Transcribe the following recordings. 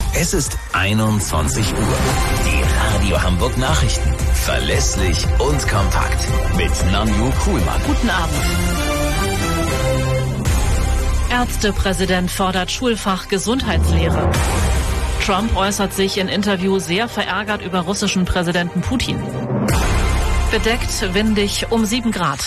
Es ist 21 Uhr. Die Radio Hamburg Nachrichten. Verlässlich und kompakt. Mit Nanju Kuhlmann. Guten Abend. Ärztepräsident fordert Schulfach Gesundheitslehre. Trump äußert sich in Interview sehr verärgert über russischen Präsidenten Putin. Bedeckt, windig, um 7 Grad.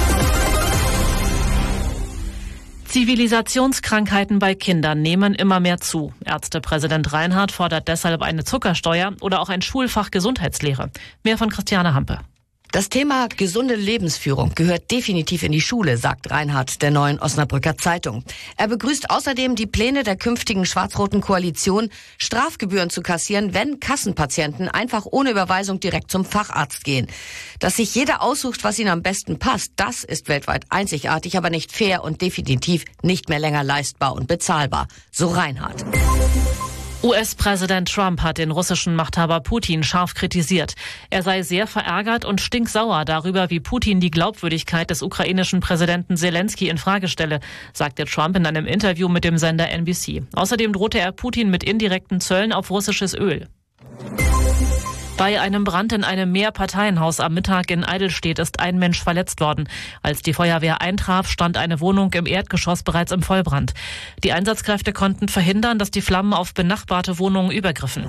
Zivilisationskrankheiten bei Kindern nehmen immer mehr zu. Ärztepräsident Reinhardt fordert deshalb eine Zuckersteuer oder auch ein Schulfach Gesundheitslehre. Mehr von Christiane Hampe. Das Thema gesunde Lebensführung gehört definitiv in die Schule, sagt Reinhardt der Neuen Osnabrücker Zeitung. Er begrüßt außerdem die Pläne der künftigen schwarz-roten Koalition, Strafgebühren zu kassieren, wenn Kassenpatienten einfach ohne Überweisung direkt zum Facharzt gehen. Dass sich jeder aussucht, was ihm am besten passt, das ist weltweit einzigartig, aber nicht fair und definitiv nicht mehr länger leistbar und bezahlbar, so Reinhardt. US-Präsident Trump hat den russischen Machthaber Putin scharf kritisiert. Er sei sehr verärgert und stinksauer darüber, wie Putin die Glaubwürdigkeit des ukrainischen Präsidenten Zelensky in Frage stelle, sagte Trump in einem Interview mit dem Sender NBC. Außerdem drohte er Putin mit indirekten Zöllen auf russisches Öl. Bei einem Brand in einem Mehrparteienhaus am Mittag in Eidelstedt ist ein Mensch verletzt worden. Als die Feuerwehr eintraf, stand eine Wohnung im Erdgeschoss bereits im Vollbrand. Die Einsatzkräfte konnten verhindern, dass die Flammen auf benachbarte Wohnungen übergriffen.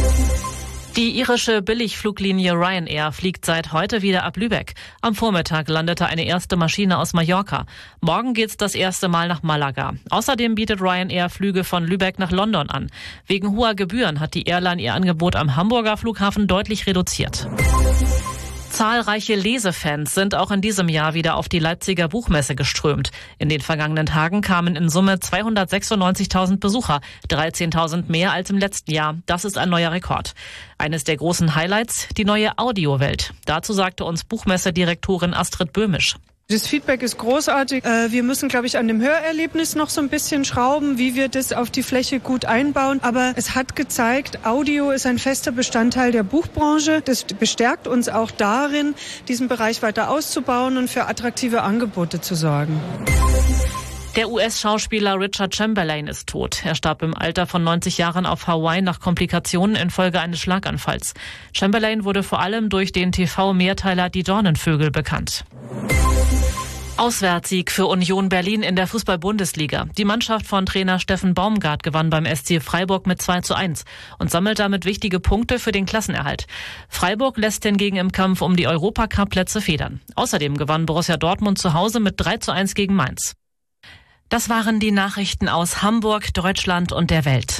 Die irische Billigfluglinie Ryanair fliegt seit heute wieder ab Lübeck. Am Vormittag landete eine erste Maschine aus Mallorca. Morgen geht's das erste Mal nach Malaga. Außerdem bietet Ryanair Flüge von Lübeck nach London an. Wegen hoher Gebühren hat die Airline ihr Angebot am Hamburger Flughafen deutlich reduziert. Zahlreiche Lesefans sind auch in diesem Jahr wieder auf die Leipziger Buchmesse geströmt. In den vergangenen Tagen kamen in Summe 296.000 Besucher, 13.000 mehr als im letzten Jahr. Das ist ein neuer Rekord. Eines der großen Highlights, die neue Audiowelt. Dazu sagte uns Buchmessedirektorin Astrid Böhmisch. Das Feedback ist großartig. Wir müssen, glaube ich, an dem Hörerlebnis noch so ein bisschen schrauben, wie wir das auf die Fläche gut einbauen. Aber es hat gezeigt, Audio ist ein fester Bestandteil der Buchbranche. Das bestärkt uns auch darin, diesen Bereich weiter auszubauen und für attraktive Angebote zu sorgen. Der US-Schauspieler Richard Chamberlain ist tot. Er starb im Alter von 90 Jahren auf Hawaii nach Komplikationen infolge eines Schlaganfalls. Chamberlain wurde vor allem durch den TV-Mehrteiler Die Dornenvögel bekannt. Auswärtssieg für Union Berlin in der Fußball-Bundesliga. Die Mannschaft von Trainer Steffen Baumgart gewann beim SC Freiburg mit 2:1 und sammelt damit wichtige Punkte für den Klassenerhalt. Freiburg lässt hingegen im Kampf um die Europacup-Plätze federn. Außerdem gewann Borussia Dortmund zu Hause mit 3:1 gegen Mainz. Das waren die Nachrichten aus Hamburg, Deutschland und der Welt.